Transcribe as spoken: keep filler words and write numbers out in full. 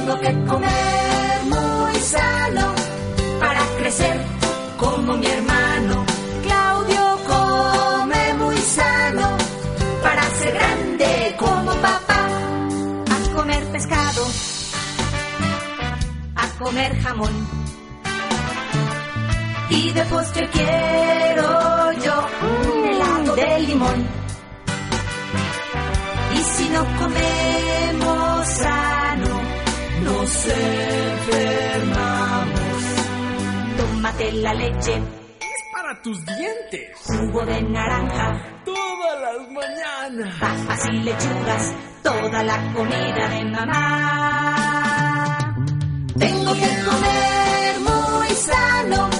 Tengo que comer muy sano para crecer como mi hermano. Claudio come muy sano para ser grande como papá. A comer pescado, a comer jamón. Y de postre quiero yo un helado de limón. Y si no comemos sano, nos enfermamos. Tómate la leche, es para tus dientes. Jugo de naranja, todas las mañanas. Papas y lechugas, toda la comida de mamá. Tengo que comer muy sano